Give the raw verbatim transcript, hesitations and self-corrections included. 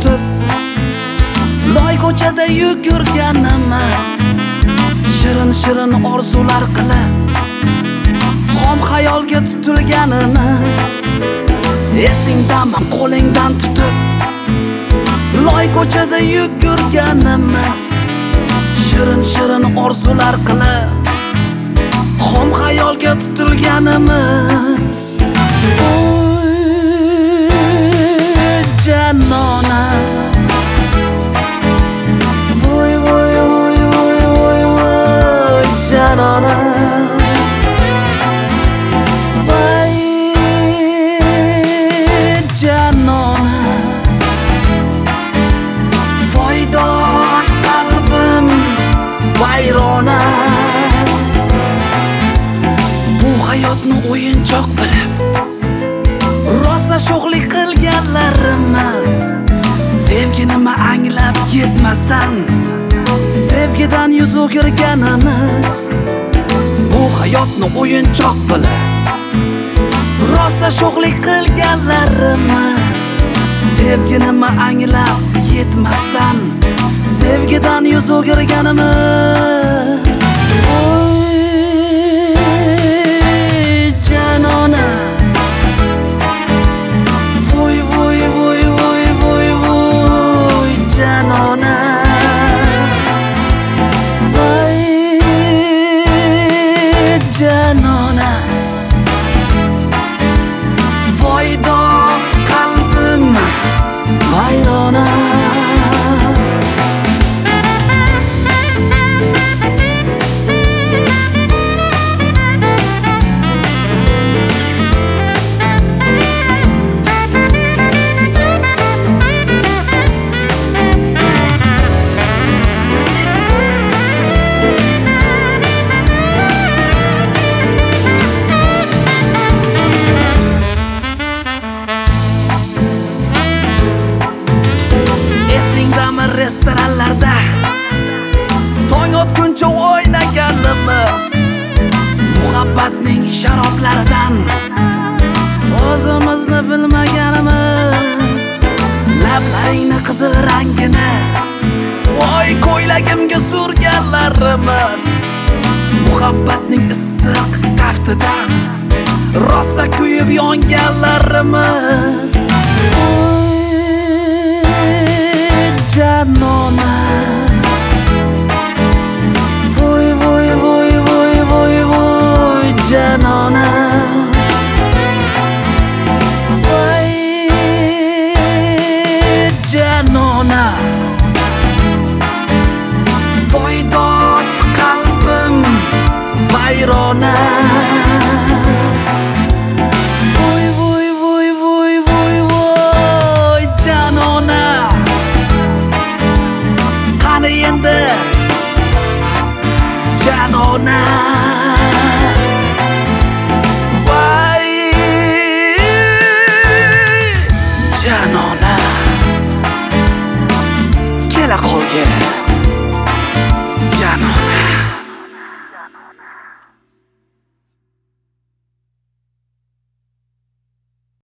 tutib loy ko'chada yugurganimiz, shirin shirin orzular qilib xom xayolga tutilganimiz. Esingdami qo'lingdan tutib loy ko'chada yugurganimiz, shirin shirin orzular qilib xom xayolga tutilganimiz. Voy janona, voy voy voy voy voy voy janona, voy janona, voy dod qalbim vayrona. Bu hayotni o'yinchoq bilib rosa sho'xlik qilganlarimiz, sevgi nima anglab yetmasdan sevgidan yuz o'girganimiz. Bu hayotni o'yinchoq bilib rosa sho'xlik qilganlarimiz, sevgi nima anglab yetmasdan sevgidan yuz o'girganimiz. Janona, voy dod qalbim vayrona. Restoranlarda tong otguncha o'ynaganimiz, muhabbatning sharoblaridan o'zimizni bilmaganimiz. Lablaringni qizil rangini voy ko'ylagimga surganlarimiz, muhabbatning issiq taftidan rosa kuyib yonganlarimiz. Janona, voy voy voy voy voy voy janona, voy janona, voy dod qalbim vayrona. Endi janona, voy janona, kela qolgin.